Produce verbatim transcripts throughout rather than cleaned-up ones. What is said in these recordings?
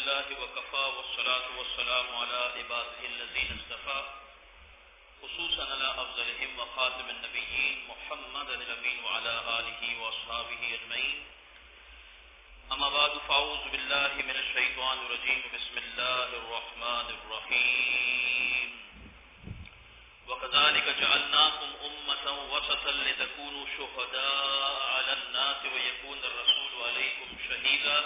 لله وكفى والصلاة والسلام على عباده الذين اصطفى خصوصا على أفضلهم وخاتم النبيين محمد الأمين وعلى آله وأصحابه أجمعين. أما بعد فأعوذ بالله من الشيطان الرجيم. بسم الله الرحمن الرحيم. وكذلك جعلناكم أمة وسطا لتكونوا شهداء على الناس ويكون الرسول عليكم شهيدا.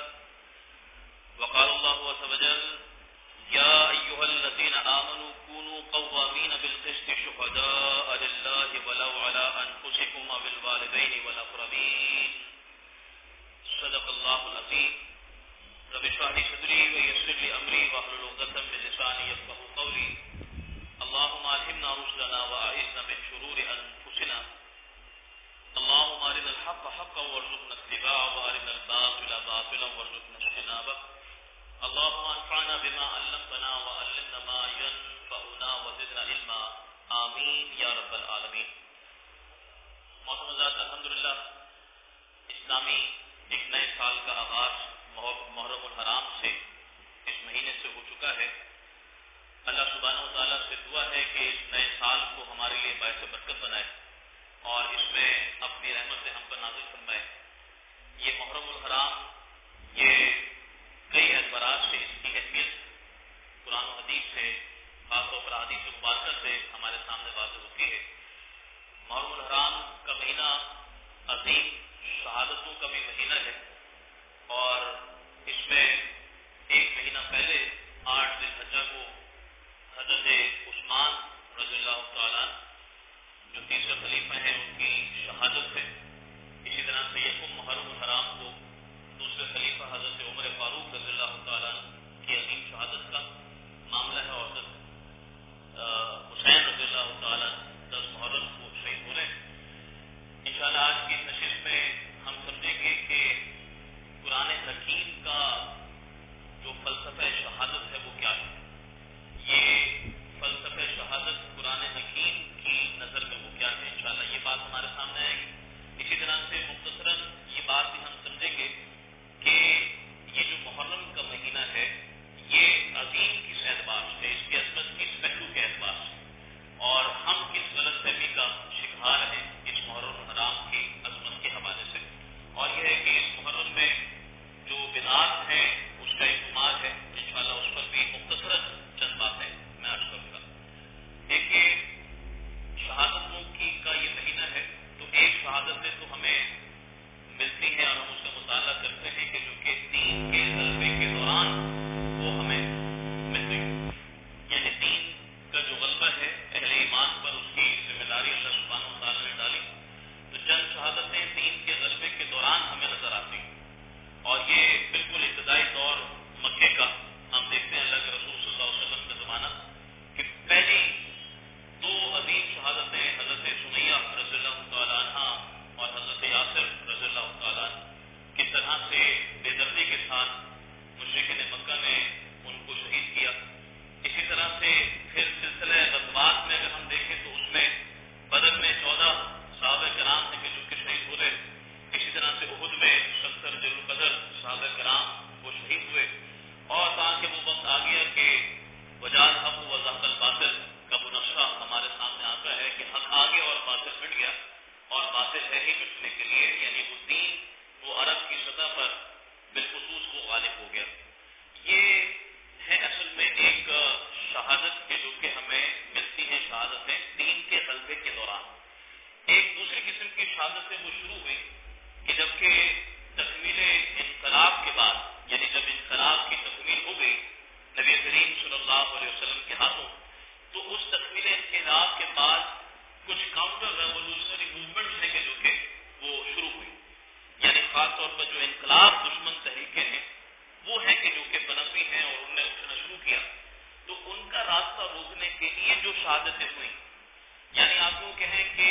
وقال الله عز وجل: يا أيها الذين آمنوا كونوا قوامين بالقسط شهداء لله ولو على أنفسكم أو الوالدين والأقربين. صدق الله العظيم. رب اشرح لي صدري ويسر لي أمري واحلل عقدة من لساني يفقهوا قولي. اللهم ألهمنا رشدنا وأعذنا من شرور أنفسنا. اللهم أرنا الحق حقا وارزقنا اتباعه وأرنا الباطل باطلا وارزقنا اجتنابه. اللهم انفعنا بما علمتنا وعلمنا ما ينفعنا وزدنا علما. آمین یا رب العالمین. محترم حضرات، الحمدللہ اسلامی ایک نئے سال کا آغاز محرم الحرام سے اس مہینے سے ہو چکا ہے. اللہ سبحانہ و تعالیٰ سے دعا ہے کہ اس نئے سال کو ہمارے لیے باعث برکت بنائے اور اس میں اپنی رحمت سے ہم پر نازل فرمائے. یہ محرم الحرام یہ کئی اعتبارات سے اس کی اہمیت قرآن و حدیث سے، خاص طور پر حدیث مبارکہ سے ہمارے سامنے واضح ہوتی ہے. محرم الحرام کا مہینہ عظیم شہادتوں کا بھی مہینہ ہے اور اس میں ایک مہینہ پہلے آٹھ ذی الحجہ کو حضرت عثمان رضی اللہ تعالیٰ جو تیسرے خلیفہ ہیں ان کی شہادت ہے. اسی طرح سے یکم محرم الحرام کو دوسرے خلیفہ حضرت عمر فاروق رضی اللہ تعالیٰ کی عظیم شہادت کا معاملہ ہے اور حضرت حسین رضی اللہ تعالیٰ دس محرم کو شہید ہو رہے ہیں. انشاءاللہ آج کی نشست میں ہم سمجھیں گے کہ قرآن حکیم کا جو فلسفہ شہادت ہے وہ کیا ہے. یہ فلسفہ شہادت قرآن حکیم کی نظر میں وہ کیا ہے، انشاءاللہ یہ بات ہمارے سامنے آئے گی. اسی طرح سے مختصراً یہ بات بھی ہم سمجھیں گے کہ یہ جو محرم کا مہینہ ہے یہ عظیم کس اعتبار سے، اس کی عظمت کس پہلو کے اعتبار سے، اور ہم کس غلط فہمی کا شکار ہیں اس محرم الحرام کی عظمت کے حوالے سے. اور یہ ہے کہ اس محرم میں جو بدعات ہیں اس کا استعمال ہے، انشاءاللہ اس پر بھی مختصراً چند باتیں میں عرض کروں گا. دیکھیے شہادتوں کی کا یہ مہینہ ہے تو ایک شہادتیں تو ہمیں ملتی ہیں اور ہم اس کا مطالعہ کرتے ہیں کہ جو کہ دین کے غلبے کے دوران وہ ہمیں ملتی ہے. یعنی دین کا جو غلبہ ہے اہل ایمان پر اس کی ذمہ داری اللہ سبحانہ و تعالیٰ نے ڈالی تو چند شہادتیں دین کے غلبے کے دوران ہمیں نظر آتی ہیں. اور یہ بالکل ابتدائی دور مکے کا ہم دیکھتے ہیں اللہ کے رسول صلی اللہ علیہ وسلم کا زمانہ کہ پہلی دو عظیم شہادتیں حضرت سمیہ رضی اللہ تعالیٰ عنہ اور حضرت یاسر رضی اللہ تعالیٰ عنہ کس طرح سے بے دردی کے ساتھ مشرکین مکہ نے ان کو شہید کیا. اسی طرح سے پھر سلسلہ غزوات میں اگر ہم دیکھیں تو اس میں بدر میں چودہ صحابہ کرام ہیں کہ جو کہ شہید ہو رہے. اسی طرح سے احد میں ستر جل القدر صحابہ کرام وہ شہید ہوئے. اور تاکہ وہ وقت آ گیا کہ وجال حق و وضاحت الباطل کا وہ نقشہ ہمارے سامنے آتا ہے کہ حق آگے اور باطل مٹ گیا اور باطل ہے ہی مٹنے کے لیے، یعنی وہ دین وہ عرب کی سطح پر بالخصوص وہ غالب ہو گیا. یہ ہے اصل میں ایک شہادت کے جو کہ ہمیں ملتی ہیں شہادتیں دین کے غلبے کے دوران. ایک دوسری قسم کی شہادتیں وہ شروع ہوئی کہ جبکہ تکمیل انقلاب کے بعد، یعنی جب انقلاب کی تکمیل ہو گئی نبی کریم صلی اللہ علیہ وسلم کے ہاتھوں، تو اس تکمیل انقلاب کے بعد کچھ کاؤنٹر ریولوشنری موومنٹس ہیں کہ جو کہ وہ شروع ہوئی. یعنی خاص طور پر جو انقلاب دشمن تحریکیں ہیں وہ ہیں کہ جو کہ بنفی ہیں اور انہوں نے اٹھنا شروع کیا تو ان کا راستہ روکنے کے لیے جو شہادتیں ہوئیں، یعنی آپ یوں کہیں کہ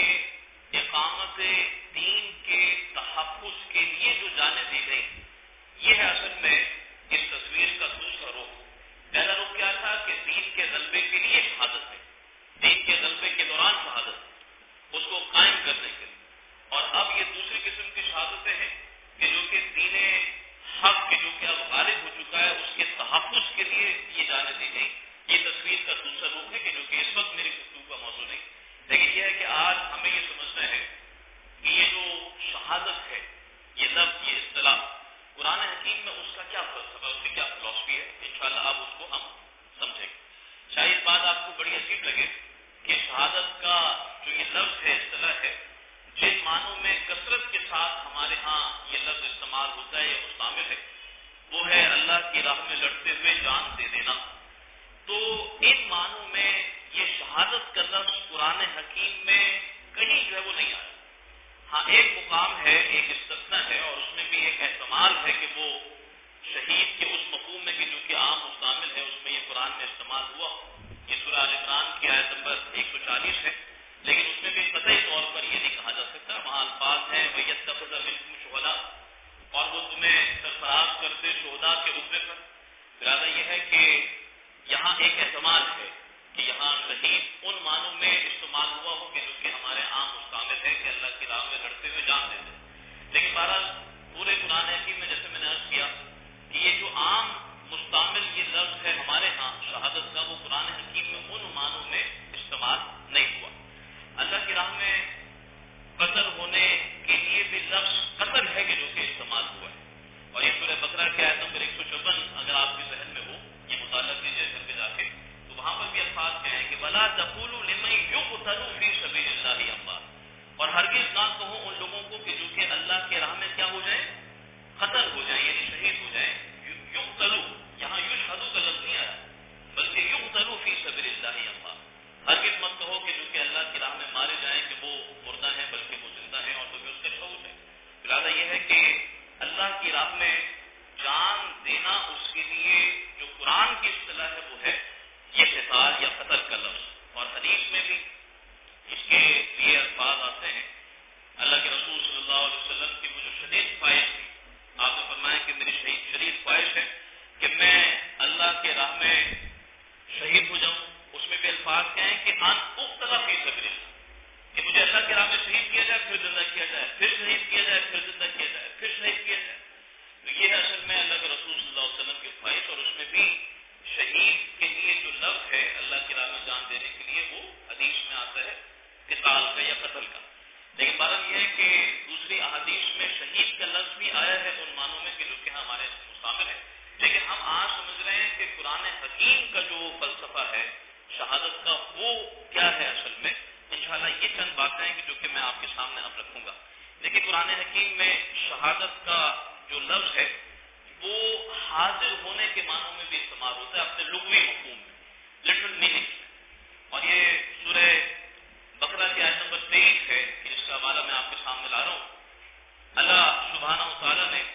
اقامت دین کے تحفظ کے لیے جو جانیں دی گئی، یہ ہے اصل میں اس تصویر کا دوسرا رخ. پہلا رخ کیا تھا کہ دین کے غلبے کے لیے شہادت ہے، دین کے غلبے کے دوران شہادت اس کو قائم کرنے کے لیے. اور اب یہ دوسری قسم کی شہادتیں ہیں کہ جو کہ دین حق کے جو کہ اب غالب ہو چکا ہے اس کے تحفظ کے لیے یہ جانے دی گئی. یہ تصویر کا دوسرا رخ ہے کہ جو کہ اس وقت میری گفتگو کا موضوع نہیں، لیکن یہ ہے کہ آج ہمیں یہ سمجھنا ہے کہ یہ جو شہادت ہے، یہ لفظ، یہ اصطلاح قرآن حکیم میں اس کا کیا فلسفہ، اس کی کیا فلسفی ہے. انشاءاللہ اب اس کو ہم سمجھیں گے. شاید بات آپ کو بڑی عجیب لگے کہ شہادت کا جو یہ لفظ ہے، اصطلاح ہے، جن معنوں میں کثرت کے ساتھ ہمارے ہاں یہ لفظ استعمال ہوتا ہے یا مستعمل ہے، وہ ہے اللہ کی راہ میں لڑتے ہوئے جان دے دینا. تو ان معنوں میں یہ شہادت کا لفظ قرآن حکیم میں کہیں جو ہے وہ نہیں آیا. ہاں ایک مقام ہے، ایک استثنا ہے، اور اس میں بھی ایک احتمال ہے کہ وہ شہید کے اس مفہوم میں کہ جو کہ عام مستعمل ہے اس میں یہ قرآن میں استعمال ہوا. یہ سورہ آل عمران کی آیت نمبر ایک سو چالیس ہے، لیکن اس میں بھی قطعی طور پر یہ نہیں کہا جا سکتا. وہاں الفاظ ہیں وَيَتَّخِذَ مِنكُمْ شُهَدَاءَ، اور وہ تمہیں سرفراز کرتے شہداء کے عہدے پر. ارادہ یہ ہے کہ یہاں ایک احتمال ہے کہ یہاں شہید ان معنوں میں استعمال ہوا ہو کہ جو کہ ہمارے عام مستعمل ہے کہ اللہ کی راہ میں لڑتے ہوئے جان دیتے. لیکن بہرحال پورے قرآن حکیم میں جیسے میں نے عرض کیا کہ یہ جو عام مستعمل یہ لفظ ہے ہمارے ہاں شہادت کا، وہ قرآن حکیم میں ان معنوں میں استعمال نہیں ہوا. اللہ کی راہ میں قتل ہونے کے لیے بھی لفظ قتل ہے کہ جو کہ استعمال ہوا ہے. اور یہ سورہ بقرہ کے آیت نمبر ایک سو چوبن اگر آپ کے ذہن میں ہو، یہ مطالعہ کیجیے گھر پہ جا کے، تو وہاں پر بھی الفاظ کیا ہیں کہ وَلَا تَقُولُوا لِمَن يُقْتَلُ فِي سَبِيلِ اللَّهِ أَمْوَاتٌ، اور ہرگز نہ کہو ان لوگوں کو کہ جو کہ اللہ کے راہ میں کیا ہو جائیں، قتل ہو جائیں، یعنی شہید ہو جائیں. یقتلوا، یہاں یشہدوا کا لفظ نہیں آیا بلکہ یقتلوا فی سبیل اللہ اموات. ہرگز مت کہو کہ جو کہ اللہ کی راہ میں مارے جائیں کہ وہ مردہ ہیں، بلکہ وہ زندہ ہیں اور تمہیں اس کا شعور ہے. ارادہ یہ ہے کہ اللہ کی راہ میں جان دینا اس کے لیے جو قرآن کی اصطلاح ہے وہ ہے یہ قتال یا قتل کا لفظ. اور حدیث میں بھی اس کے لیے الفاظ آتے ہیں. اللہ کے رسول صلی اللہ علیہ وسلم کی وہ جو شدید خواہش تھی، آپ نے فرمایا کہ میری شہید شدید خواہش ہے کہ میں اللہ کے راہ میں شہید ہو جاؤں. اس میں بھی الفاظ کیا ہیں کہ ان اقتل فی سبیل اللہ، کہ مجھے اللہ کے راہ میں شہید کیا جائے، پھر زندہ کیا جائے، پھر شہید کیا جائے، پھر زندہ کیا جائے، پھر شہید کیا جائے. تو یہ ہے اصل میں اللہ کے رسول صلی اللہ علیہ وسلم کی خواہش. اور اس میں بھی شہید کے لیے جو لفظ ہے اللہ کی راہ میں جان دینے کے لیے وہ حدیث میں آتا ہے قتال کا یا قتل کا. لیکن بات یہ ہے کہ دوسری احادیث میں شہید کا لفظ بھی آیا ہے ان معنوں میں کہ جو کہ ہمارے مستعمل ہے. لیکن ہم آج سمجھ رہے ہیں کہ قرآن حکیم کا جو فلسفہ ہے شہادت کا وہ کیا ہے اصل میں. انشاءاللہ یہ چند باتیں ہیں کہ جو کہ میں آپ کے سامنے اب رکھوں گا. لیکن قرآن حکیم میں شہادت کا جو لفظ ہے وہ حاضر ہونے کے معنوں میں بھی استعمال ہوتا ہے اپنے لغوی مفہوم میں، لٹرل میننگ. اور یہ سورہ بقرہ کی آیت نمبر تیئیس ہے کہ جس کا حوالہ میں آپ کے سامنے لا رہا ہوں. اللہ سبحانہ و تعالیٰ نے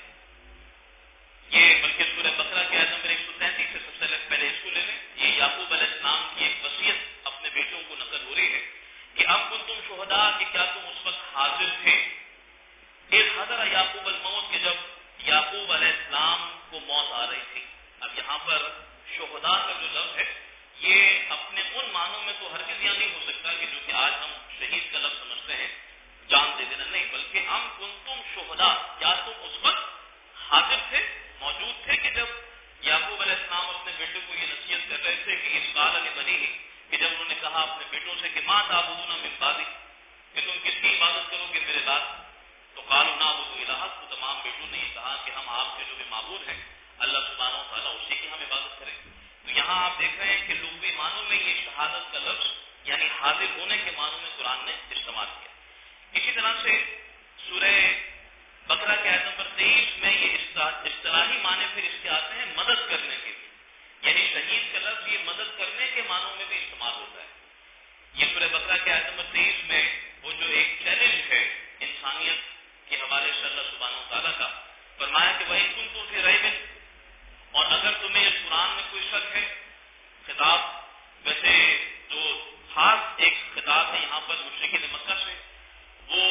یہ، بلکہ سورہ بقرہ کی آیت نمبر ایک سو تینتیس سے سب سے پہلے اس کو لے لیں. یہ یعقوب علیہ السلام کی ایک وصیت اپنے بیٹوں کو نقل ہو رہی ہے کہ اب کنتم شہداء، کہ کیا تم اس وقت حاضر تھے، اذ حضر یعقوب الموت، کہ جب یعقوب علیہ السلام کو موت آ رہی تھی. اب یہاں پر شہداء کا جو لفظ ہے یہ اپنے ان معنوں میں تو ہرگز یہ نہیں ہو سکتا کہ جو کہ آج ہم شہید کا لفظ سمجھتے ہیں جان دے دینا، نہیں، بلکہ ام کنتم شہداء، کیا تم اس وقت حاضر تھے، موجود تھے کہ جب یعقوب علیہ السلام اپنے بیٹوں کو یہ نصیحت کر رہے تھے کہ اس قال لبنیہ، کہ جب انہوں نے کہا اپنے بیٹوں سے کہ ما تعبدون من بعدی، کہ تم کس کی عبادت کرو گے میرے بعد. تو قالوا نعبد الہک، تو تمام بیٹوں نے یہ کہا کہ ہم آپ کے جو بھی معبود ہیں اللہ سبحانہ و تعالیٰ اسی کی ہم عبادت کریں. تو یہاں آپ دیکھ رہے ہیں کہ لغوی معنوں میں یہ شہادت کا لفظ یعنی حاضر ہونے کے معنوں میں قرآن نے استعمال کیا. اسی طرح سے سورہ بقرہ کے آیت نمبر تیئیس میں یہ اصطلاحی معنی پھر اس کے آتے ہیں مدد کرنے کے لیے، یعنی شہید کا لفظ یہ مدد کرنے کے معنوں میں بھی استعمال ہوتا ہے. یہ سورہ بقرہ کے آیت نمبر تیئیس میں وہ جو ایک چیلنج ہے انسانیت کے حوالے سے اللہ سبحانہ و تعالیٰ کا، فرمایا کہ وَإِن كُنتُمْ فِي رَيْبٍ، اور اگر تمہیں اس قرآن میں کوئی شک ہے. خطاب ویسے جو خاص ایک خطاب ہے یہاں پر مشرکین مکہ سے، وہ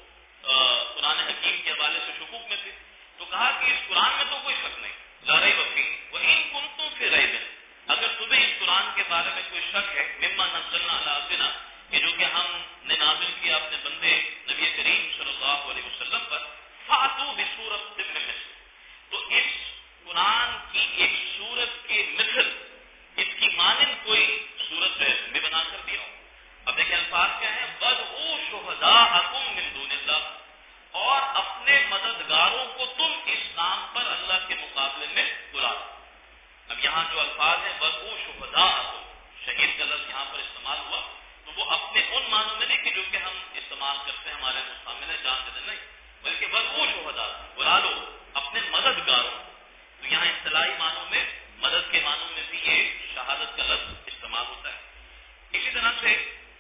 قرآن حکیم کے حوالے سے شکوک میں تھے، تو کہا کہ اس قرآن میں تو کوئی شک نہیں، لا ریب فیہ وَإِن كُنتُمْ فِي رَيْبٍ، اگر تمہیں اس قرآن کے بارے میں کوئی شک ہے، مما نزلنا علی عبدنا، کہ جو کہ ہم نے نازل کیا اپنے بندے نبی کریم صلی اللہ علیہ وسلم پر، فَأْتُوا بِسُورَةٍ مِّن مِثلِهِ، تو اس کی ایک صورت کے مثل، اس کی مانند کوئی صورت ہے میں بنا کر دیا ہوں. اب دیکھیں الفاظ کیا ہیں، وَادْعُوا شُهَدَاءَكُم مِّن دُونِ اللَّهِ، اور اپنے مددگاروں کو تم اس نام پر اللہ کے مقابلے میں بلا دو. اب یہاں جو الفاظ ہیں وَادْعُوا شُهَدَاءَكُم، شہید کا لفظ یہاں پر استعمال ہوا تو وہ اپنے ان معنوں میں نہیں کہ جو کہ ہم استعمال کرتے ہیں ہمارے مستعمل ہے جان دے نہیں، بلکہ وَادْعُوا شُهَدَاءَكُم، بلا لو اپنے مددگاروں کو. تو یہاں اصطلاحی معنوں میں مدد کے معنوں میں بھی یہ شہادت کا لفظ استعمال ہوتا ہے. اسی طرح سے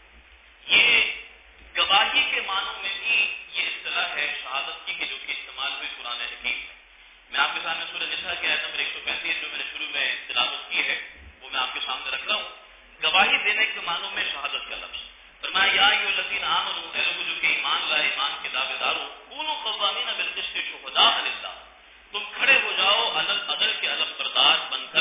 یہ گواہی کے معنوں میں بھی یہ اصطلاح ہے شہادت کی کہ جو کہ استعمال ہوئی قرآن حکیم میں. میں آپ کے سامنے سورہ نساء کی آیت نمبر ایک سو پینتیس جو میں نے شروع میں تلاوت کی ہے وہ میں آپ کے سامنے رکھ رہا ہوں. گواہی دینے کے معنوں میں شہادت کا لفظ فرمایا یا ایھا الذین آمنوا، اے لوگوں جو کہ ایمان لائے، ایمان کے دعوے دارو، کونوا قوامین بالقسط شہداء للہ، تم کھڑے ہو جاؤ عدل عدل کے علم بردار بن کر،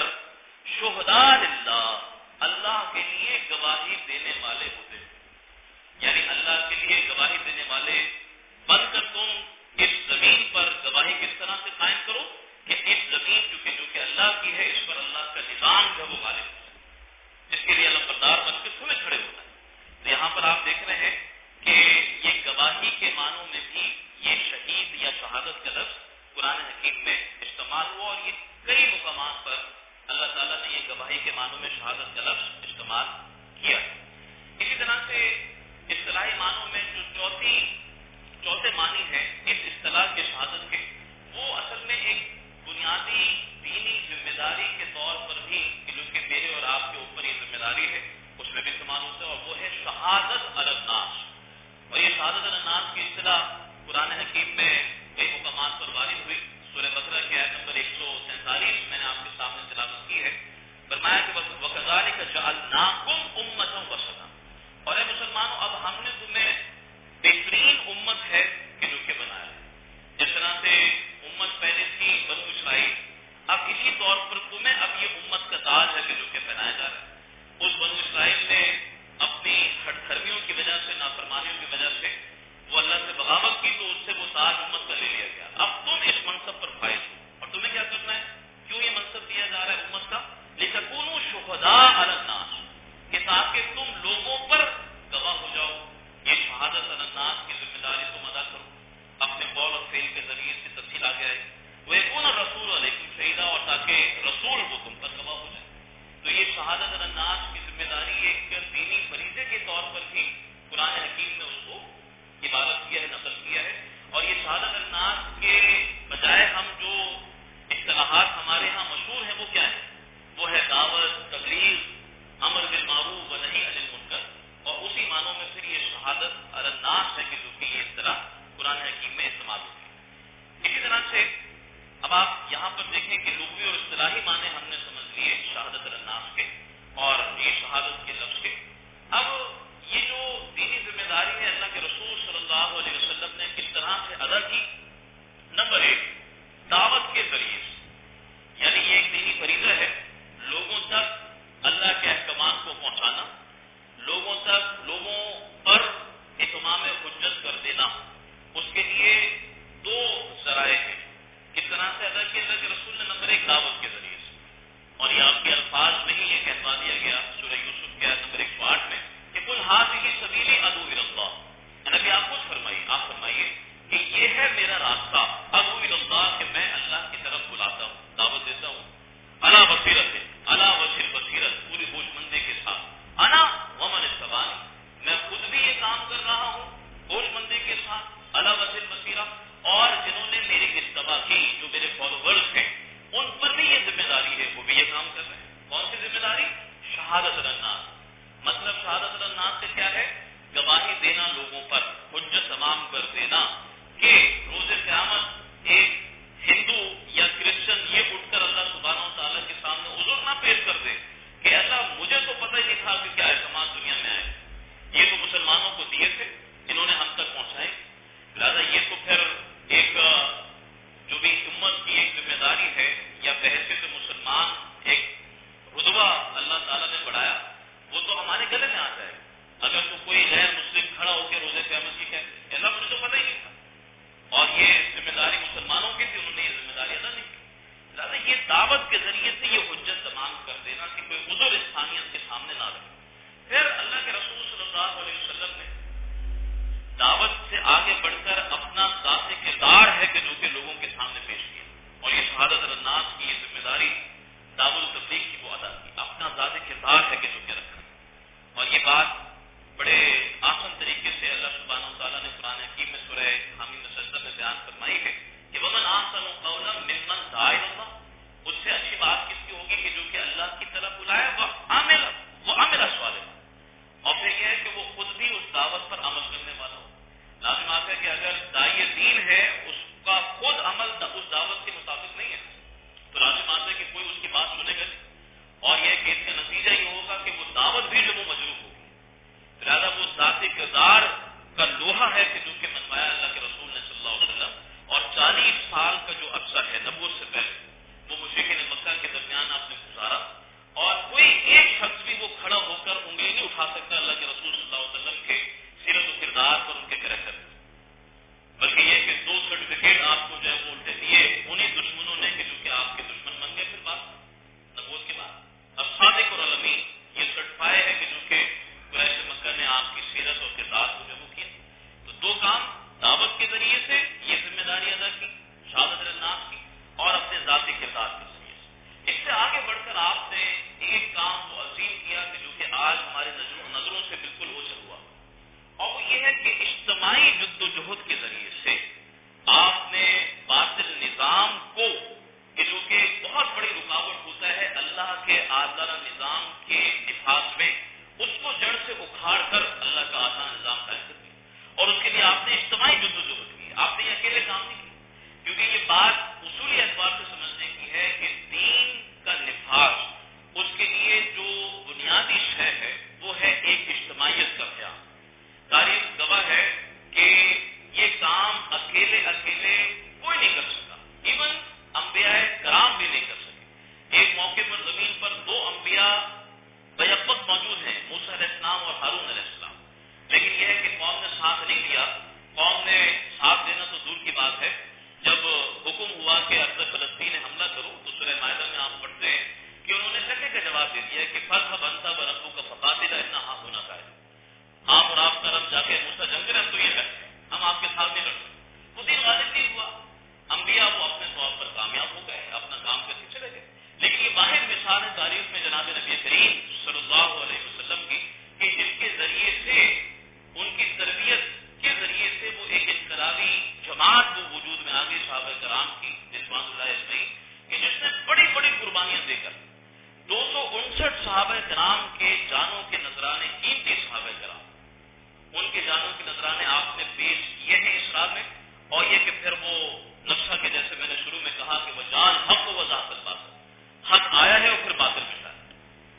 شہداء للہ، اللہ کے لیے گواہی دینے والے ہوتے ہو. یعنی اللہ کے لیے گواہی دینے والے بن کر تم اس زمین پر گواہی کس طرح سے قائم کرو کہ اس زمین جو کہ جو کہ اللہ کی ہے، اس پر اللہ کا نظام جو وہ غالب ہو جائے، جس کے لیے علم بردار بن کے تمہیں کھڑے ہونا ہے. تو یہاں پر آپ دیکھ رہے ہیں کہ یہ گواہی کے معنوں میں بھی یہ شہید یا شہادت کا لفظ قرآن حکیم میں استعمال ہوا، اور یہ کئی مقامات پر اللہ تعالیٰ نے یہ گواہی کے معنوں میں شہادت کا لفظ استعمال کیا. اسی طرح سے اصطلاحی معنوں میں جو چوتھی چوتھے معنی ہیں اس اصطلاح کے شہادت کے، وہ اصل میں ایک بنیادی دینی ذمہ داری کے طور پر بھی جو کہ میرے اور آپ کے اوپر یہ ذمہ داری ہے اس میں بھی استعمال ہوتا ہے، اور وہ ہے شہادت علی الناس. اور یہ شہادت علی الناس کی اصطلاح قرآن حکیم میں کئی مقامات پر وارد ہوئی. سورہ بقرہ کی آیت نمبر ایک سو سینتالیس میں نے آپ کے سامنے تلاوت کی ہے. فرمایا کہ وَكَذَلِكَ جَعَلْنَاكُمْ أُمَّةً وَسَطًا، اور اے مسلمانوں اب ہم نے تمہیں بہترین امت ہے کہ جو کہ بنایا ہے. جس طرح سے امت پہلے تھی بنو اسرائیل، اب اسی طور پر تمہیں اب یہ امت کا تاج ہے کہ جو کہ پہنایا جا رہا ہے. اس بنو اسرائیل نے اپنی ہٹ دھرمیوں کی وجہ سے، نافرمانیوں کی وجہ سے وہ اللہ سے بغاوت کی، تو اس سے وہ تاج امت کا لے لیا گیا. اب تم اس منصب پر فائز ہو، اور تمہیں کیا کرنا ہے؟ کیوں یہ منصب دیا جا رہا ہے امت کا؟ لِتَكُونُوا شُهَدَاءَ عَلَى النَّاسِ، کہ تاکہ تم لوگوں پر گواہ ہو جاؤ. یہ شہادت علی الناس کی ذمہ داری تم ادا کرو اپنے قول اور فعل کے ذریعے سے. تفصیل آ گیا ہے وَيَكُونَ الرَّسُولُ عَلَيْكُمْ شَهِيدًا، اور تاکہ رسول وہ تم پر گواہ ہو جائے. تو یہ شہادت علی الناس کی ذمہ داری ایک دینی فریضے کے طور پر بھی قرآن حکیم نے اس کو عبارت کیا ہے، نقل کیا ہے. اور یہ شہادت علی الناس کے بجائے ہم جو اصطلاحات ہمارے ہاں مشہور ہیں وہ کیا ہے؟ وہ ہے دعوت، تبلیغ، امر بالمعروف و نہی عن المنکر. اور اسی معنوں میں پھر یہ شہادت علی الناس ہے کہ جو کہ یہ اصطلاح قرآن حکیم میں استعمال ہوتی ہے. اسی طرح سے اب آپ یہاں پر دیکھیں کہ لغوی اور اصطلاحی معنی ہم نے سمجھ لیے شہادت علی الناس کے اور یہ شہادت کے لفظ کے. اب یہ جو دینی ذمہ داری ہے اللہ کے رسول صلی اللہ علیہ وسلم نے کس طرح سے ادا کی؟ نمبر ایک، دعوت کے ذریعے سے. یعنی یہ ایک دینی فریضہ ہے لوگوں تک اللہ کے احکامات کو پہنچانا، لوگوں تک لوگوں پر اتمام حجت کر دینا. اس کے لیے دو ذرائع ہیں. کس طرح سے ادا کیا اللہ کے رسول نے؟ نمبر ایک، دعوت کے ذریعے سے. اور یہ آپ کے الفاظ میں ہی یہ کہلوا دیا گیا سورہ یوسف کے آیت نمبر ایک سو آٹھ میں کہ قُلْ هَٰذِهِ سَبِيلِي أَدْعُو إِلَى اللَّهِ. نبی آپ خود فرمائیے آپ فرمائیے کہ یہ ہے میرا راستہ، ادعو الی اللہ، کہ میں اللہ کی طرف بلاتا ہوں، دعوت دیتا ہوں. علی بصیرت، علی وجہ البصیرت، پوری ہوش مندی کے ساتھ. انا ومن اتبعنی، میں خود بھی یہ کام کر رہا ہوں ہوش مندی کے ساتھ، علی وجہ البصیرہ، اور جنہوں نے میری اتباع کی، جو میرے فالوورز ہیں، ان پر بھی یہ ذمہ داری ہے، وہ بھی یہ کام کر رہے ہیں. کون سی ذمہ داری؟ شہادت علی الناس. مطلب شہادت علی الناس سے کیا ہے؟ گواہی دینا لوگوں پر، حجت تمام کر دینا کہ روز قیامت ایک ہندو یا کرسچن یہ اٹھ کر اللہ سبحانہ و تعالیٰ کے سامنے عذر نہ پیش کر دے کہ اللہ مجھے تو پتہ ہی نہیں تھا کہ کیا احکامات دنیا میں آئے، یہ تو مسلمانوں کو دیے تھے، انہوں نے ہم تک پہنچائے. لہٰذا یہ تو پھر ایک جو بھی امت کی ایک ذمہ داری ہے یا بحیثیت مسلمان ایک رتبہ اللہ تعالیٰ نے بڑھایا، وہ تو ہمارے گلے میں آ جائے. اگر تو کوئی غیر مسلم کھڑا ہو کے روزے قیامت کی کہے اللہ مجھے تو پتہ ہی نہیں تھا، اور یہ ذمہ داری مسلمانوں کی تھی، انہوں نے یہ ذمہ داری ادا نہیں کی. لہٰذا یہ دعوت کے ذریعے سے یہ حجت تمام کر دینا کہ کوئی عذر انسانیت کے سامنے نہ رہے. پھر اللہ کے رسول صلی اللہ علیہ وسلم نے دعوت سے آگے بڑھ کر اپنا ذات کردار ہے کہ جو کہ لوگوں کے سامنے پیش کیا, اور یہ شہادت الناس کی یہ ذمہ داری دعوت التبلیغ کی وہ ادا کی, اپنا ذات کردار ہے کہ جو کہ رکھا. اور یہ بات بڑے آسان طریقے سے اللہ سبحانہ و تعالیٰ نے قرآن حکیم میں سورہ حامیم سجدہ میں بیان فرمائی ہے کہ ومن احسن قولا ممن دعا الی اللہ, اس سے اچھی بات کس کی ہوگی کہ جو کہ اللہ کی طرف بلایا وہ عامل وہ عامل صالحا, اور پھر یہ ہے کہ وہ خود بھی اس دعوت پر عمل کرنے والا ہو. لازم آتا ہے کہ اگر داعی دین ہے اس کا خود عمل اس دعوت کے مطابق نہیں ہے تو لازم آتا ہے کہ کوئی اس کی بات سنے گا نہیں, اور یہ کہ اس کا نتیجہ یہ ہوگا کہ وہ دعوت بھی جو وہ مجروح ہوگی. لہٰذا وہ ذات کردار کا لوہا ہے کہ جو کہ منوایا اللہ کے رسول نے صلی اللہ علیہ وسلم, اور چالیس سال کا جو عرصہ ہے نبوت سے پہلے وہ مشرکین مکہ کے درمیان آپ نے گزارا, اور کوئی ایک شخص بھی وہ کھڑا ہو کر انگلی نہیں اٹھا سکتا اللہ کے رسول صلی اللہ علیہ وسلم کے سیرت و کردار پر, ان کے کریکٹر پر, بلکہ یہ کہ دو سرٹیفکیٹ آپ کو جو ہے وہ الٹے دیے انہیں دشمنوں نے کہ جو کہ آپ کے دشمن بن گئے پھر بات نبوت کے بعد. اب صادق اور علمی یہ سرٹیفائی ہے کہ جو کہ قریش مکہ نے آپ کی سیرت اور کردار کو جو وہ کیا. تو دو کام دعوت کے ذریعے سے یہ ذمہ داری ادا کی شہادت الناس کی, اور اپنے ذاتی کردار کے ذریعے سے. اس سے آگے بڑھ کر آپ نے ایک کام وہ عظیم کیا کہ جو کہ آج ہمارے نظروں سے بالکل اوجھل ہوا, اور وہ یہ ہے کہ اجتماعی جد و جہد کے ذریعے سے آپ نے باطل نظام کو کہ جو کہ بہت بڑی رکاوٹ ہوتا ہے اللہ کے عادلانہ نظام کے نفاذ میں, اس کو جڑ سے اکھاڑ کر اللہ کا عادلانہ نظام قائم کر دیا. اور اس کے لیے آپ نے اجتماعی جد و جہد کی, آپ نے یہ اکیلے کام نہیں کیا, کیونکہ یہ بات اصولی اعتبار سے سمجھنے کی ہے کہ دین کا نفاذ اس کے لیے جو بنیادی شے ہے وہ ہے ایک اجتماعیت کا قیام. تاریخ گواہ ہے کہ یہ کام اکیلے اکیلے کوئی نہیں کر سکا, ایون انبیاء کرام بھی نہیں کر سکے. ایک موقع پر زمین پر دو انبیاء بیک وقت موجود ہیں, موسیٰ علیہ السلام اور ہارون علیہ السلام, لیکن یہ ہے کہ قوم نے ساتھ نہیں دیا. قوم نے ساتھ دینا تو دور کی بات ہے, جب حکم ہوا کہ ارض فلسطین حملہ کرو تو سورہ مائدہ میں آپ پڑھتے ہیں کہ انہوں نے لکھے کا جواب دے دیا کہ فَاذْهَبْ أَنْتَ وَرَبُّكَ فَقَاتِلَا إِنَّا هَاهُنَا قَاعِدُونَ, آپ اور آپ کا رب جا کے موسیٰ جنگ کریں تو یہ کرتے, ہم آپ کے ساتھ نہیں لڑتے. وہ دین غالب نہیں ہوا, انبیاء وہ اپنے طور پر کامیاب ہو گئے, اپنا کام کر کے چلے گئے. لیکن یہ واحد مثال ہے تاریخ میں جناب نبی کریم صلی اللہ علیہ وسلم کی کہ جس کے ذریعے سے ان کی تربیت کے ذریعے سے وہ ایک انقلابی جماعت وہ وجود میں آ گئی صحابہ کرام کی رضوان اللہ اجمعین, کہ جس نے بڑی بڑی قربانیاں دے کر دو سو انسٹھ صحابہ کرام کے جانوں کے نذرانے, قیمتی صحابہ کرام, ان کے جانوں کے نذرانے آپ نے پیش کیے ہیں اس رات میں. اور یہ کہ پھر وہ نقشہ کے جیسے میں نے شروع میں کہا کہ وہ جان حق و وضاحت الباطل, حق آیا ہے اور پھر باطل مٹا ہے.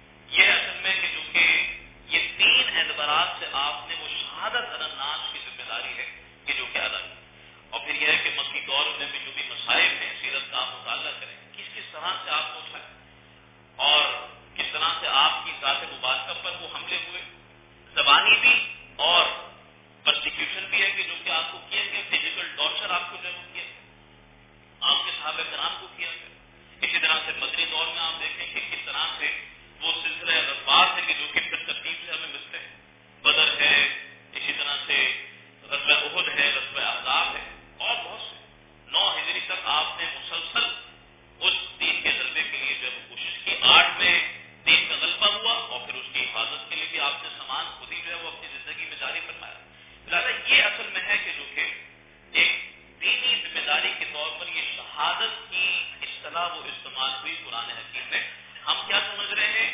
یہ اصل میں کہ جو کہ یہ تین اعتبارات سے آپ نے وہ شہادت الناس کی ذمہ داری ہے کہ جو کہ ادا کی. اور پھر یہ ہے کہ مکی دور میں بھی جو بھی مسائل ہیں سیرت کا آپ مطالعہ کریں, کس کس طرح سے آپ کو اٹھائیں اور کس طرح سے آپ کی ذات مبارکہ پر وہ حملے ہوئے, زبانی بھی اور پرسیکیوشن بھی ہے کہ جو کہ آپ کو کیا گیا, فزیکل ٹارچر آپ کو جو کیا آپ کے صحابہ کرام کو کیا گیا. اسی طرح سے مدنی دور میں آپ دیکھیں کہ کس طرح سے وہ سلسلہ غزوات ہے کہ جو کہ پھر ترتیب سے ہمیں ملتے ہیں, بدر ہے, اسی طرح سے غزوہ احد ہے, غزوہ احزاب ہے, اور بہت سے نو ہجری تک آپ نے مسلسل اس دین کے غلبے کے لیے جو کوشش کی. آٹھ میں دین کا غلبہ ہوا اور پھر اس کی حفاظت کے لیے بھی آپ نے سامان خود ہی جو ہے وہ اپنی زندگی میں جاری فرمایا. لہٰذا یہ اصل میں ہے کہ جو کہ ایک دینی ذمہ داری کے طور پر یہ شہادت کی اصطلاح وہ استعمال ہوئی قرآن حکیم میں. ہم کیا سمجھ رہے ہیں,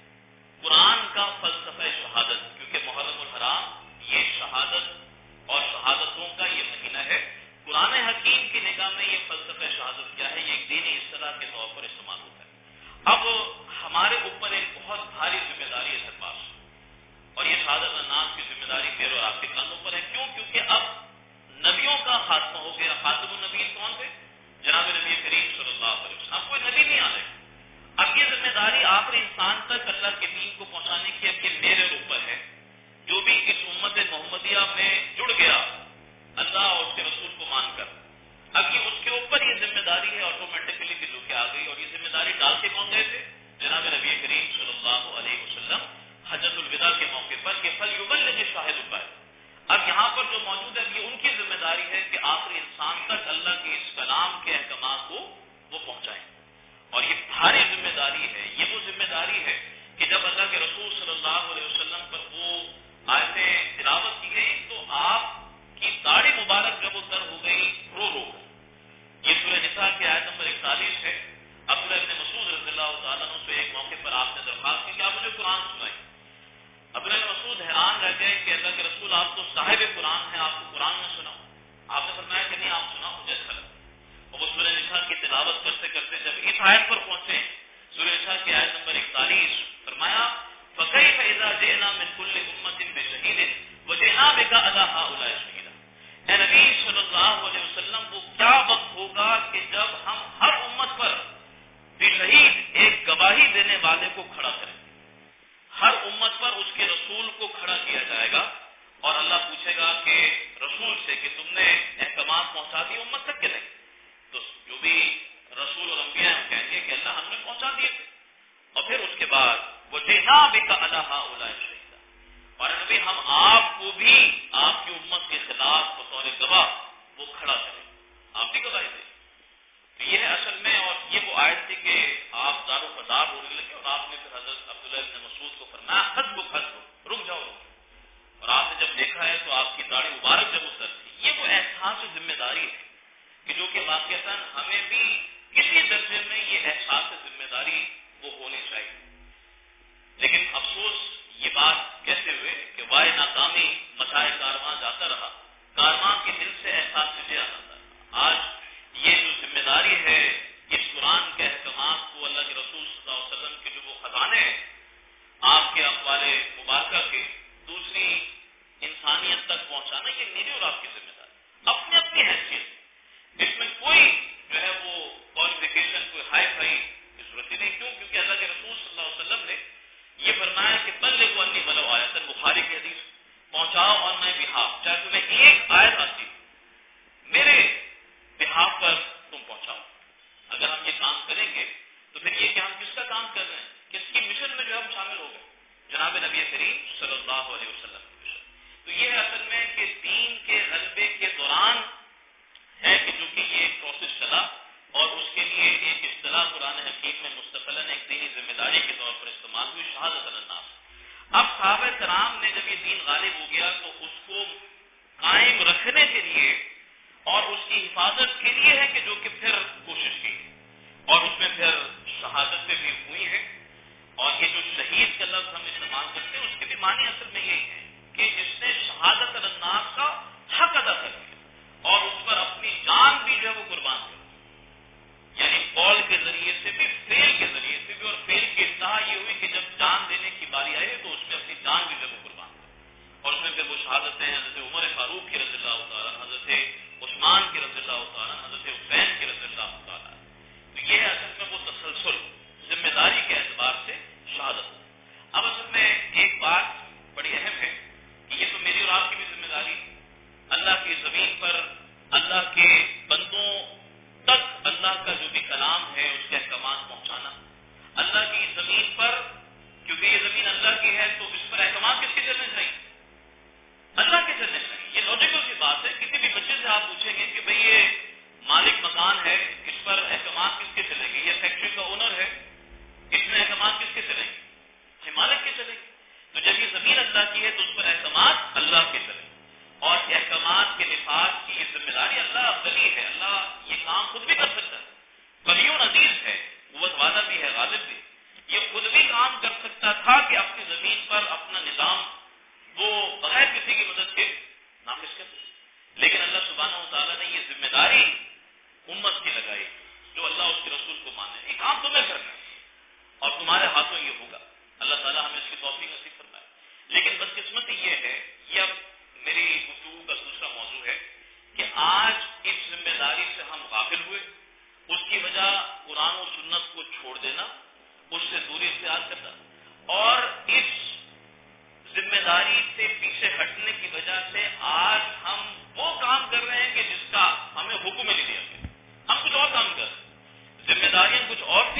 قرآن کا فلسفہ شہادت, کیونکہ محرم الحرام یہ شہادت اور شہادتوں کا یہ مہینہ ہے. قرآن حکیم کی نگاہ میں یہ فلسفہ شہادت کیا ہے, یہ ایک دینی اصطلاح کے طور پر استعمال ہوتا ہے. اب ہمارے اوپر ایک بہت بھاری ذمہ داری ہے سر پاس, اور یہ شہادت الناس کی ذمہ داری میرے اور آپ کے کاندھوں پر ہے. کیوں؟ کیونکہ اب نبیوں کا خاتمہ ہو گیا. خاتم النبیین کون تھے؟ جناب نبی کریم صلی اللہ علیہ وسلم. اب کوئی نبی نہیں آ رہے. اب یہ ذمہ داری آخری انسان تک اللہ کے دین کو پہنچانے کی اب یہ میرے اوپر ہے. جو بھی اس امت محمدیہ میں جڑ گیا اللہ اور اس کے رسول کو مان کر, اب یہ اس کے اوپر یہ ذمہ داری ہے آٹومیٹکلی کہ جو کہ آ گئی. اور اور یہ ذمہ داری ڈال کے کون گئے تھے؟ جناب نبی کریم صلی اللہ علیہ وسلم حجۃ الوداع کے موقع پر کہ فلیبلغ الشاہد الغائب. اب یہاں پر جو موجود ہے یہ ان کی ذمہ داری ہے کہ آخری انسان تک اللہ کے اس کلام کے احکامات کو وہ پہنچائیں. اور یہ بھاری ذمہ داری ہے. یہ وہ ذمہ داری ہے کہ جب اللہ کے رسول صلی اللہ علیہ وسلم پر وہ آیتیں تلاوت کی گئی تو آپ کی داڑھی مبارک جب وہ تر ہو گئی رو رو کر. یہ سورہ نساء کی آیت نمبر اکتالیس ہے. عبداللہ ابن مسعود رضی اللہ تعالیٰ عنہ سے ایک موقع پر آپ نے درخواست کی کہ آپ مجھے قرآن سنائیں. عبداللہ ابن مسعود حیران رہ گئے کہ اللہ کے رسول آپ تو صاحب قرآن ہیں, آپ کو قرآن میں سناؤ. آپ نے فرمایا کہ نہیں, آپ سناؤ, مجھے اچھا لگا. اور وہ سورہ نساء کی تلاوت کرتے کرتے جب اس آیت پر پہنچے, سورہ نساء کی آیت نمبر اکتالیس, فرمایا فَكَيْفَ إِذَا جِئْنَا مِنْ كُلِّ أُمَّةٍ بِشَهِيدٍ وَجِئْنَا بِكَ عَلَى هَؤُلَاءِ شَهِيدًا. اے نبی صلی اللہ علیہ وسلم, وہ کیا وقت ہوگا کہ جب ہم ہر امت پر بشہید ایک گواہی دینے والے کو کھڑا کریں. ہر امت پر اس کے رسول کو کھڑا کیا جائے گا اور اللہ پوچھے گا کہ رسول سے کہ تم نے احکامات پہنچا دی امت تک کہ نہیں. تو جو بھی رسول اور انبیاء ہم کہیں گے کہ اللہ ہم نے پہنچا دیے تھے. اور پھر اس کے بعد وَجِئْنَا بِكَ عَلَىٰ هَٰؤُلَاءِ شَهِيدًا, اور نبی ہم آپ کو بھی آپ کی امت کے خلاف بطور گواہ وہ کھڑا کریں, آپ بھی گواہی دیں. تو یہ ہے اصل میں, اور یہ وہ آیت تھی کہ آپ دار و مدار ہونے لگے اور آپ نے پھر حضرت عبداللہ ابن مسعود کو فرمایا حسبک حسبک, رک جاؤ رک جاؤ. اور آپ نے جب دیکھا ہے تو آپ کی داڑھی مبارک جب اتر تھی. یہ وہ احساس ذمہ داری ہے کہ جو کہ واقعتاً ہمیں بھی کسی درجے میں یہ احساس ذمہ داری وہ ہونی چاہیے. لیکن افسوس یہ بات کہتے ہوئے کہ وائے ناکامی متائے کارواں جاتا رہا, کارواں کے دل سے احساس مجھے آتا تھا. آج یہ جو ذمہ داری ہے اس قرآن کے احکامات کو اللہ کے رسول صلی اللہ علیہ وسلم کے جو وہ خزانے ہیں آپ کے اقوال مبارکہ کے دوسری انسانیت تک پہنچانا, یہ میری اور آپ کی ذمہ داری اپنی اپنی حیثیت. اس میں کوئی جو ہے وہ کوالیفیکیشن, کوئی ہائی فائی کی ضرورت ہی نہیں. کیوں؟ کیونکہ اللہ کے رسول صلی اللہ علیہ وسلم نے یہ فرمایا کہ بلغوا انی ولو آیۃ, بخاری کی حدیث, پہنچاؤ اور میں بہاف, چاہے تمہیں ایک آیت آتی میرے بہاف پر تم پہنچاؤ. اگر ہم یہ کام کریں گے تو پھر یہ کہ ہم کس کا کام کر رہے ہیں, کس کی مشن میں جو ہم شامل ہو گئے, جناب نبی کریم صلی اللہ علیہ وسلم کی مشن. تو یہ ہے اصل میں کہ دین کے غلبے کے دوران ہے کہ جو کہ یہ ایک پروسیس چلا اور اس کے لیے ایک اصطلاح قرآن حکیم میں مستقلاً ایک دینی ذمہ داری کے طور پر استعمال ہوئی, شہادت علی الناس. اب صحابہ کرام نے جب یہ دین غالب ہو گیا تو اس کو قائم رکھنے کے لیے اور اس کی حفاظت کے لیے ہے کہ جو کہ پھر کوشش کی اور اس میں پھر شہادتیں بھی ہوئی ہیں. اور یہ جو شہید کا لفظ ہم استعمال کرتے ہیں اس کے بھی معنی اصل میں یہی ہے کہ جس نے شہادت علی الناس کا حق ادا کر دیا اور اس پر اپنی جان بھی جو ہے وہ قربان کر دی. یعنی قول کے ذریعے سے بھی, فعل کے ذریعے سے بھی, اور فعل کی انتہا یہ ہوئی کہ جب جان دینے کی باری آئی تو اس میں اپنی جان بھی جو ہے وہ قربان کر. اور اس میں پھر وہ شہادتیں ہیں حضرت عمر فاروق کی رضی اللہ تعالیٰ, حضرت عثمان کی رضی اللہ تعالیٰ, حضرت حسین کی رضی اللہ تعالیٰ. تو یہ ہے اصل میں وہ تسلسل ذمہ داری کے اعتبار سے شہادت. اب اصل میں ایک بات بڑی اہم ہے کہ یہ تو میری اور آپ کی بھی ذمہ داری ہے. اللہ کی زمین پر اللہ کے بندوں تک اللہ کا جو بھی کلام ہے اس کے احکامات پہنچانا. اللہ کی زمین پر, کیونکہ یہ زمین اللہ کی ہے تو اس پر احکامات کس کے چلنے چاہیے؟ اللہ کے چلنے چاہیے. یہ لاجیکل سی بات ہے. کسی بھی بچے سے آپ پوچھیں گے کہ بھئی یہ مالک مکان ہے, اس پر احکامات کس کے چلیں گے؟ یہ فیکٹری کا اونر ہے, اس میں احکامات کس کے چلیں گے؟ مالک کے چلیں گے. تو جب یہ زمین اللہ کی ہے تو اس پر احکامات اللہ کے چلیں, اور احکامات کے نفاذ کی یہ ذمہ داری, اللہ غنی ہے, اللہ یہ کام خود بھی کر سکتا ہے, قوی و عزیز ہے, قوت والا بھی ہے, غالب بھی. یہ خود بھی کام کر سکتا تھا کہ اپنی زمین پر اپنا نظام وہ بغیر کسی کی مدد کے نافذ کر. لیکن اللہ سبحانہ و تعالیٰ نے یہ ذمہ داری امت کی لگائی جو اللہ اس کے رسول کو مانے. یہ کام تمہیں کرنا ہے اور تمہارے ہاتھوں یہ ہوگا. اللہ تعالیٰ ہمیں اس کی توفیق نصیب فرمائے. لیکن بدقسمتی یہ ہے, یہ اب میری گفتگو کا دوسرا موضوع ہے کہ آج اس ذمہ داری سے ہم غافل ہوئے. اس کی وجہ قرآن و سنت کو چھوڑ دینا, اس سے دوری اختیار کرنا, اور اس ذمہ داری سے پیچھے ہٹنے کی وجہ سے آج ہم وہ کام کر رہے ہیں کہ جس کا ہمیں حکم ہی نہیں دیا گیا. ہم کچھ اور کام کر رہے ہیں, ذمہ داریاں کچھ اور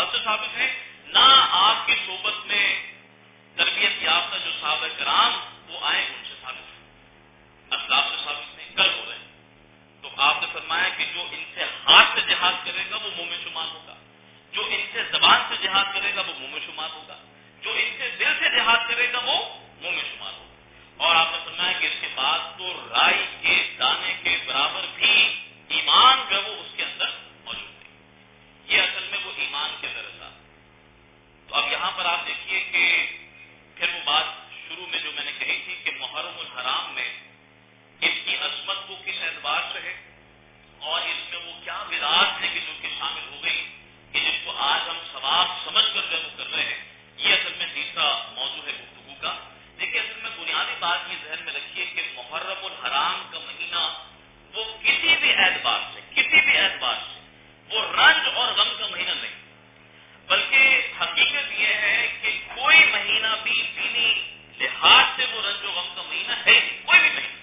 اسلاف سے ثابت ہے، نہ آپ کی صحبت میں تربیت یافتہ جو صحابہ کرام وہ آئے ان سے ثابت ہے، اسلاف سے ثابت نہیں، کل ہو رہے ہیں۔ تو آپ نے فرمایا کہ جو ان سے ہاتھ سے جہاد کرے گا وہ منہ میں شمار ہوگا، جو ان سے زبان سے جہاد کرے گا وہ منہ میں شمار ہوگا، جو ان سے دل سے جہاد کرے گا وہ منہ میں شمار ہوگا۔ اور آپ نے فرمایا کہ اس کے بعد تو رائی کے دانے کے برابر بھی ایمان جو وہ اس کے اندر موجود ہے۔ یہ اصل میں وہ ایمان کے درجات۔ تو اب یہاں پر آپ دیکھیے کہ پھر وہ بات شروع میں جو میں نے کہی تھی کہ محرم الحرام میں اس کی عظمت کو کس اعتبار سے ہے اور اس میں وہ کیا بدعات ہے کہ جو کہ شامل ہو گئی کہ جس کو آج ہم ثواب سمجھ کر جو کر رہے ہیں، یہ اصل میں تیسرا موضوع ہے گفتگو کا۔ دیکھیے اصل میں بنیادی بات یہ ذہن میں رکھیے کہ محرم الحرام کا مہینہ وہ کسی بھی اعتبار سے کسی بھی اعتبار سے وہ رنج اور غم کا مہینہ نہیں، بلکہ حقیقت یہ ہے کہ کوئی مہینہ بھی دینی لحاظ سے وہ رنج و غم کا مہینہ ہے نہیں، کوئی بھی نہیں۔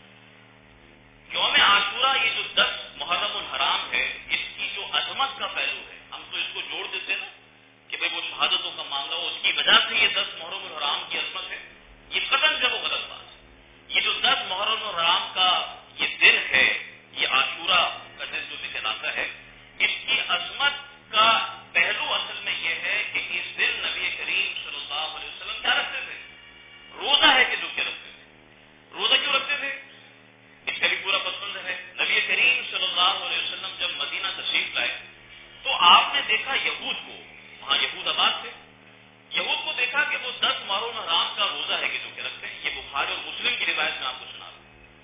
یوم عاشورہ یہ جو دس محرم الحرام ہے، اس کی جو عظمت کا پہلو ہے، ہم تو اس کو جوڑ دیتے نا کہ بھائی وہ شہادتوں کا معاملہ ہو، اس کی وجہ سے یہ دس محرم الحرام کی عظمت ہے، یہ قدم جب وہ غلط بات ہے۔ یہ جو دس محرم الحرام کا یہ دن ہے، یہ عاشورہ کا دن جو ذکر آتا ہے، اس کی عظمت کا پہلو اصل میں یہ ہے کہ اس دن نبی کریم صلی اللہ علیہ وسلم کیا رکھتے تھے؟ روزہ ہے کہ جو کیا رکھتے تھے؟ روزہ کیوں رکھتے تھے؟ اس کا بھی پورا پس منظر ہے۔ نبی کریم صلی اللہ علیہ وسلم جب مدینہ تشریف لائے تو آپ نے دیکھا یہود کو، وہاں یہود آباد تھے، یہود کو دیکھا کہ وہ دس محرم الحرام کا روزہ ہے کہ جو کہ رکھتے ہیں۔ یہ بخاری اور مسلم کی روایت میں آپ کو سنا رہا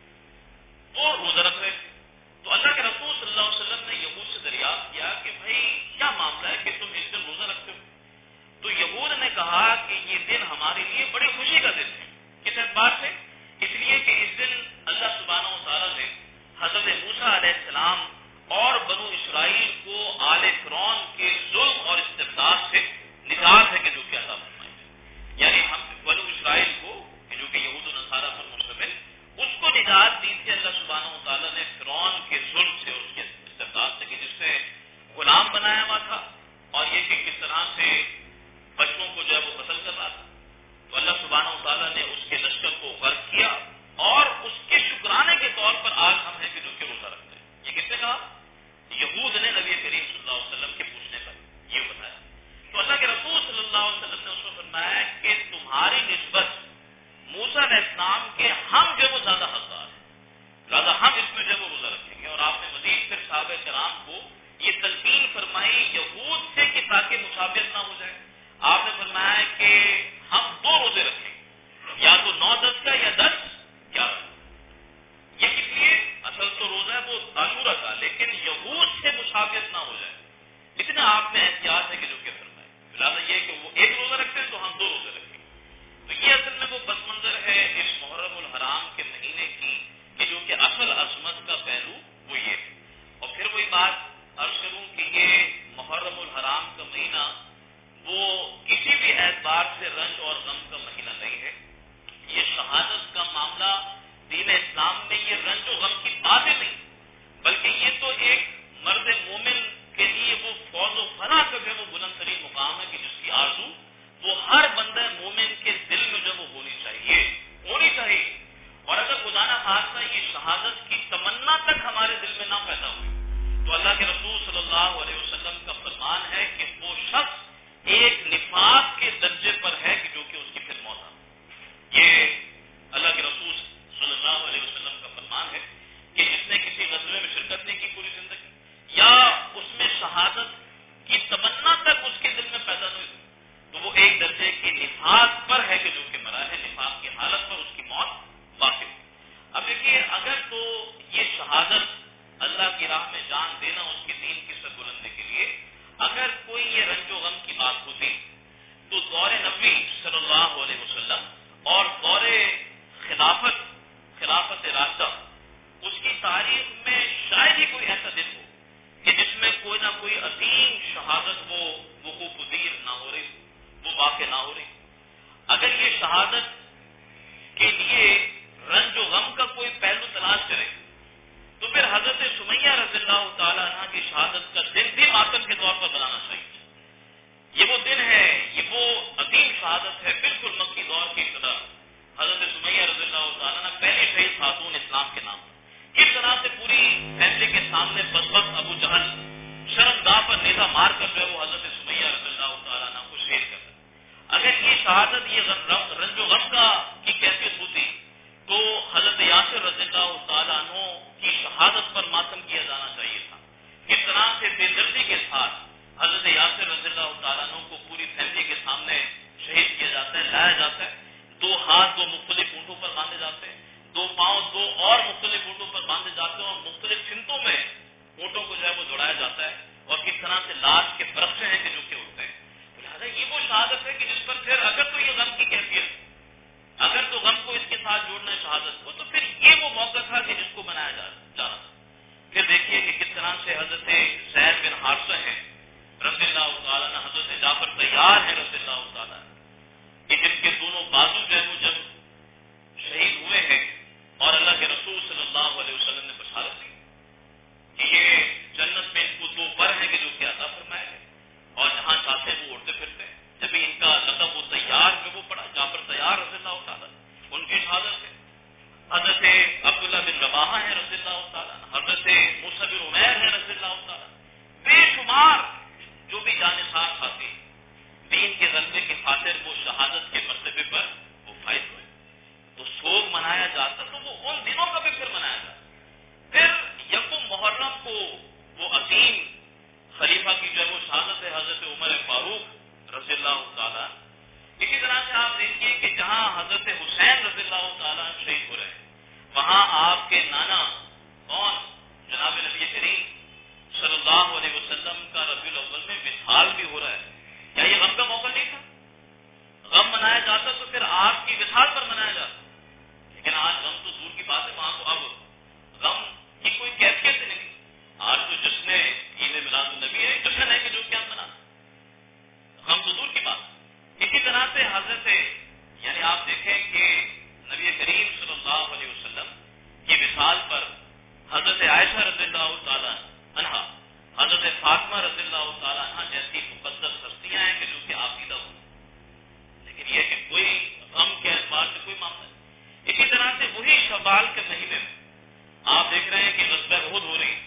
ہوں، اور روزہ رکھ رہے تھے۔ تو اللہ کے رسول صلی اللہ علیہ وسلم نے یہود سے دریافت کیا کہ بھائی کیا معاملہ ہے کہ تم اس دن روزہ رکھتے ہو؟ تو یہود نے کہا کہ یہ دن ہمارے لیے بڑی خوشی کا دن ہے۔ کس اعتبار سے؟ اس لیے کہ اس دن اللہ سبحانہ و تعالیٰ نے حضرت موسیٰ علیہ السلام اور بنو اسرائیل کو آل فرعون کے ظلم اور استبداد سے نجات ہے کہ جو کہ عطا فرمائی ہے، یعنی ہم بنو اسرائیل کو جو کہ یہود و نصارہ پر مشتمل، اس کو نجات دی تھی اللہ سبحانہ و تعالیٰ نے فرعون کے ظلم سے اور اس کے استبداد سے کہ جس سے غلام بنایا ہوا تھا، اور یہ کہ کس طرح سے بچوں کو جو ہے وہ قتل کر رہا تھا۔ تو اللہ سبحانہ و تعالیٰ نے اس کے لشکر کو غرق کیا، اور اس کے شکرانے کے طور پر آج ہم ہیں کہ جو کہ روزہ رکھتے ہیں۔ یہ کس نے کہا؟ یہود نے نبی کریم صلی اللہ علیہ وسلم کے پوچھنے پر یہ بتایا۔ تو اللہ کے رسول صلی اللہ علیہ وسلم نے اس کو فرمایا کہ تمہاری نسبت موسیٰ علیہ السلام کے ہم جو وہ زیادہ حقدار ہیں، لہٰذا ہم اس میں جو وہ روزہ رکھیں گے۔ اور آپ نے مزید پھر صحابہ کرام کو یہ تلقین فرمائی یہود سے کہ تاکہ مشابہت نہ ہو جائے۔ آپ نے فرمایا کہ ہم دو روزے رکھیں، یا تو نو دس کا یا دس گیارہ۔ یہ کس لیے؟ اصل تو روزہ ہے وہ عاشورہ کا، لیکن یہود سے مشابہت نہ ہو جائے، اتنا آپ میں احتیاط ہے کہ جو کہ فرمائے۔ لہٰذا یہ کہ وہ ایک روزہ رکھتے ہیں تو ہم دو روزے رکھیں۔ تو یہ اصل میں وہ پس منظر ہے اس محرم الحرام کے مہینے کی کہ جو کہ اصل عظمت کا پہلو وہ یہ ہے۔ اور پھر وہی بات عرض کروں کہ یہ محرم الحرام کا مہینہ وہ کسی بھی اعتبار سے رنج اور غم کا مہینہ نہیں ہے۔ یہ شہادت کا معاملہ دین اسلام میں یہ رنج و غم کی بات ہی نہیں، بلکہ یہ تو ایک مرد مومن کے لیے وہ فوز و فنا کا جو وہ بلند ترین مقام ہے کہ جس کی آرزو وہ ہر بندہ مومن کے دل میں جو وہ ہونی چاہیے ہونی چاہیے اور اگر خدا نہ خاصہ یہ شہادت کی تمنا تک ہمارے دل میں نہ پیدا ہوئی تو اللہ کے رسول صلی اللہ علیہ وسلم کا فرمان ہے کہ وہ شخص ایک نفاق کے درجے پر ہے کہ جو کہ اس کی پھر موت آ۔ یہ اللہ کے رسول صلی اللہ علیہ وسلم کا فرمان ہے کہ جس نے کسی غزوے میں شرکت نہیں کی پوری زندگی یا اس میں شہادت کی تمنا تک اس کے دل میں پیدا نہیں ہوئی تو وہ ایک درجے کے نفاق پر ہے کہ جو کہ مرا ہے، نفاق کی حالت پر اس کی موت واقع ہے۔ اب دیکھیے اگر تو یہ شہادت اللہ کی راہ میں جان دینا اس کے دین کی سربلندی کے لیے اگر کوئی یہ رنج و غم کی بات ہوتی تو دور نبوی صلی اللہ علیہ وسلم اور دور خلافت خلافت راشدہ اس کی تاریخ میں شاید ہی کوئی ایسا دن ہو کہ جس میں کوئی نہ کوئی عظیم شہادت وہ وقوع پذیر نہ ہو رہی، وہ واقع نہ ہو رہی۔ اگر یہ شہادت کے لیے رنج و غم کا کوئی پہلو تلاش کرے تو پھر حضرت سمیہ رضی اللہ تعالیٰ عنہ کی شہادت کا دن بھی ماتم کے طور پر بنانا چاہیے، شہادت ہے بالکل مکی دور کی ابتدا، حضرت سمیہ رضی اللہ تعالیٰ عنہ پہلی شہید خاتون اسلام کے نام، کس طرح سے پوری فیملی کے سامنے بدبخت ابو جہل شرمگاہ پر نیزہ مار کر جو ہے وہ حضرت سمیہ رضی اللہ تعالیٰ عنہ کو شہید کرتا۔ اگر یہ شہادت یہ رنج و غم کا کی کیفیت ہوتی تو حضرت یاسر رضی اللہ تعالیٰ عنہ کی شہادت پر ماتم کیا جانا چاہیے تھا۔ کس طرح سے بے دردی کے ساتھ حضرت یاسر رضی اللہ تعالیٰ عنہ کو پوری فیملی کے سامنے شہید کیا جاتا ہے، لایا جاتا ہے، دو ہاتھ دو مختلف اونٹوں پر باندھے جاتے ہیں، دو پاؤں دو اور مختلف اونٹوں پر باندھے جاتے ہیں اور مختلف سمتوں میں اونٹوں کو جو ہے وہ دوڑایا جاتا ہے، اور کس طرح سے لاش کے برقشے ہیں کہ جو کہ اٹھتے ہیں۔ لہٰذا یہ وہ شہادت ہے کہ جس پر پھر اگر تو یہ غم کی کیفیت، اگر تو غم کو اس کے ساتھ جوڑنا ہے شہادت کو، تو پھر یہ وہ موقع تھا کہ جس کو بنایا جا جانا تھا۔ پھر دیکھیے کہ کس طرح سے حضرت زید بن حارثہ ہیں رضی اللہ تعالیٰ عنہ، حضرت جعفر طیار ہیں رضی اللہ تعالیٰ عنہ، کہ جن کے دونوں بازو جو ہے وہ جب شہید ہوئے ہیں اور اللہ کے رسول صلی اللہ علیہ وسلم نے بشارت دی کہ یہ جنت میں ان کو دو پر ہیں کہ جو کہ عطا فرمائے گئے، اور جہاں چاہتے ہیں وہ اڑتے پھرتے ہیں۔ جب ان کا لقب وہ طیار جو وہ پڑا، جعفر طیار رضی اللہ تعالیٰ ان کی شہادت ہے۔ حضرت عبداللہ بن رواحہ ہیں رضی اللہ تعالیٰ، حضرت موسیٰ بن عمیر ہیں رضی اللہ تعالیٰ، بے شمار جو بھی جانثار ساتھی دین کے غلبے کی خاطر وہ شہادت کے مرتبے پر وہ فائز ہوئے، تو سوگ منایا جاتا تو وہ ان دنوں کا بھی پھر منایا جاتا۔ پھر یکم محرم کو وہ عظیم خلیفہ کی جو ہے وہ شہادت ہے حضرت عمر فاروق رضی اللہ تعالیٰ۔ اسی طرح سے آپ دیکھیے کہ جہاں حضرت حسین رضی اللہ تعالیٰ شہید ہو رہے ہیں، وہاں آپ کے نانا کون جناب نبی کریم صلی اللہ علیہ وسلم کا ربیع الاول میں وصال بھی ہو رہا ہے۔ کیا یہ غم کا موقع نہیں تھا؟ غم منایا جاتا تو پھر آپ کی وصال پر منایا جاتا، لیکن آج غم تو دور کی بات ہے، وہاں تو اب غم کی کوئی کیفیت ہی نہیں۔ آج تو جشن عید میلاد النبی ہے، جشن ہے کہ جو کیا منا، غم تو دور کی بات۔ اسی طرح سے حضرت یعنی آپ دیکھیں کہ نبی کریم صلی اللہ علیہ وسلم کی وصال پر حضرت عائشہ رضی اللہ تعالیٰ عنہا، حضرت فاطمہ رضی اللہ تعالیٰ عنہ جیسی مقدس ہستیاں ہیں کہ جو کہ عقیدہ ہو، لیکن یہ کہ کوئی غم کے اعتبار سے کوئی معاملہ نہیں۔ اسی طرح سے وہی شوال کے مہینے میں آپ دیکھ رہے ہیں کہ غزوہ احد ہو رہی،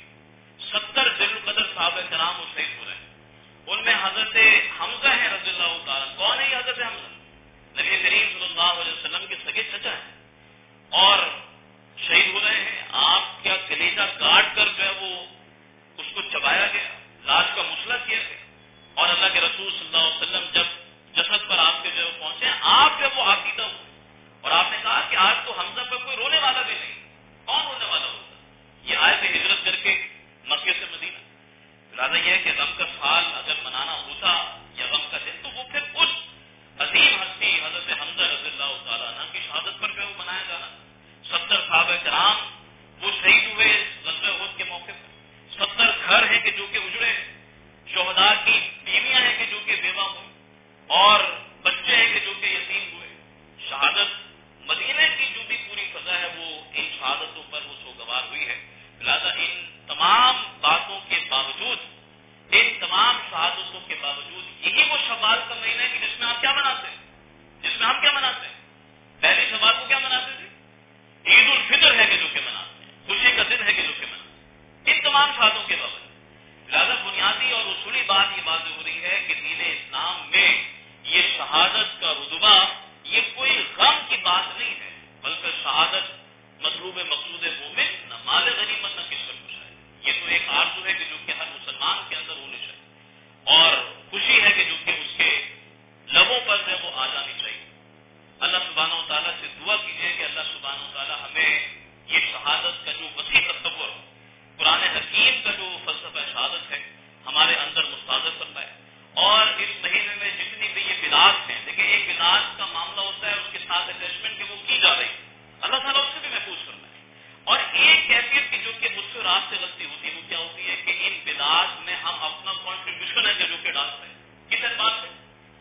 ستر ذی القدر صحابہ کرام شہید ہو رہے ہیں، ان میں حضرت حمزہ ہیں رضی اللہ تعالیٰ۔ کون ہے یہ حضرت حمزہ؟ نبی کریم صلی اللہ علیہ وسلم کے سگے چچا ہیں، اور شہید ہو رہے ہیں۔ آپ کا کلیجہ کاٹ کر جو ہے وہ اس کو چبایا گیا، لاش کا مسئلہ کیا گیا، اور اللہ کے رسول صلی اللہ علیہ وسلم جب جسد پر آپ کے جو پہنچے، آپ جب وہ عقیدہ ہوئے اور آپ نے کہا کہ آج تو حمزہ پر کوئی رونے والا بھی نہیں، کون رونے والا ہوگا؟ یہ آئے تھے ہجرت کر کے مکے سے مدینہ۔ لہٰذا یہ ہے کہ غم کا سال اگر منانا ہوتا یا غم کا دن، تو وہ پھر اس عظیم ہستی حضرت حمزہ رضی اللہ تعالیٰ عنہ کی شہادت پر جو ہے وہ منایا جانا۔ ستر صحابہ کرام وہ شہید ہوئے غزوہ احد کے موقع پر، ستر گھر ہیں کہ جو کہ اجڑے، شہداء کی بیویاں ہیں کہ جو کہ بیوہ ہوئی، اور بچے ہیں کہ جو کہ یتیم ہوئے۔ شہادت مدینہ کی جو بھی پوری فضا ہے وہ ان شہادتوں پر وہ سوگوار ہوئی ہے۔ لہٰذا ان تمام باتوں کے باوجود، ان تمام شہادتوں کے باوجود، یہی وہ شوال کا مہینہ ہے کہ جس میں آپ کیا مناتے ہیں، جس میں ہم کیا مناتے ہیں؟ پہلی شوال کو کیا مناتے تھے؟ عید الفطر ہے کہ جو کہ مناتے ہیں، خوشی کا دن ہے کہ جو کہ مناتے ہیں، ان تمام شہادتوں کے باوجود۔ لہٰذا بنیادی اور اصولی بات یہ واضح ہو رہی ہے کہ دین اسلام میں یہ شہادت کا رتبہ یہ کوئی غم کی بات نہیں ہے، بلکہ شہادت مطلوب مقصود مومن، نہ مال غنیمت نہ کس پر کچھ ہے۔ یہ تو ایک آرزو ہے کہ جو کہ ہر مسلمان کے اندر ہونی چاہیے، اور خوشی ہے کہ جو کہ اس کے لبوں پر جو وہ آ جانی چاہیے۔ اللہ سبحانہ و تعالیٰ سے دعا کیجیے کہ اللہ سبحانہ و تعالیٰ ہمیں یہ شہادت کا جو وسیع تصور، قرآن حکیم کا جو فلسفہ شہادت ہے، ہمارے اندر مستحضر فرمائے، اور اس مہینے میں جتنی بھی یہ بدعات ہیں، دیکھیں ایک بدعات کا معاملہ ہوتا ہے اس کے ساتھ اٹیچمنٹ کہ وہ کی جا رہی، اللہ تعالیٰ اس سے بھی محفوظ فرمائے، اور ایک کیفیت کی جو کہ مجھ سے رات سے غلطی ہوتی ہے وہ کیا ہوتی ہے کہ ان بدعات میں ہم اپنا کنٹریبیوشن ہے کہ جو کہ ڈالتے ہیں، کس اعتبار سے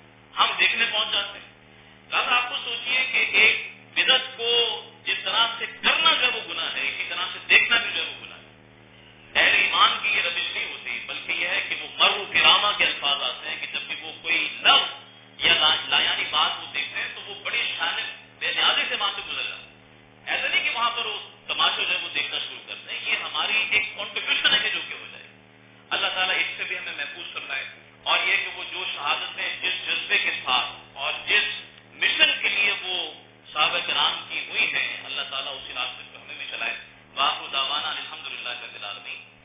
ہم دیکھنے پہنچ جاتے ہیں۔ لہٰذا آپ کو سوچیے کہ ایک بدعت کو جس طرح سے کرنا جو ہے وہ گناہ ہے، اسی طرح سے دیکھنا بھی جو ہے وہ گناہ ہے۔ اہل ایمان کی یہ روش نہیں ہوتی، بلکہ یہ ہے کہ وہ مرو کرامہ کے الفاظ آتے ہیں کہ جب بھی وہ کوئی لفظ یا لایانی بات بدل جاؤں. ایسا نہیں کہ وہاں پر وہ تماشا جو ہے وہ دیکھنا شروع کر دیں. یہ ہماری ایک کنٹریبیوشن ہے کہ جو کہ ہو جائے. اللہ تعالیٰ اس سے بھی ہمیں محفوظ فرمائے. اور یہ کہ وہ جو شہادتیں جس جذبے کے ساتھ اور جس مشن کے لیے وہ صحابہ کرام کی ہوئی ہیں، اللہ تعالیٰ اسی راستے پہ ہمیں بھی چلائے. وآخر دعوانا الحمدللہ رب العالمین.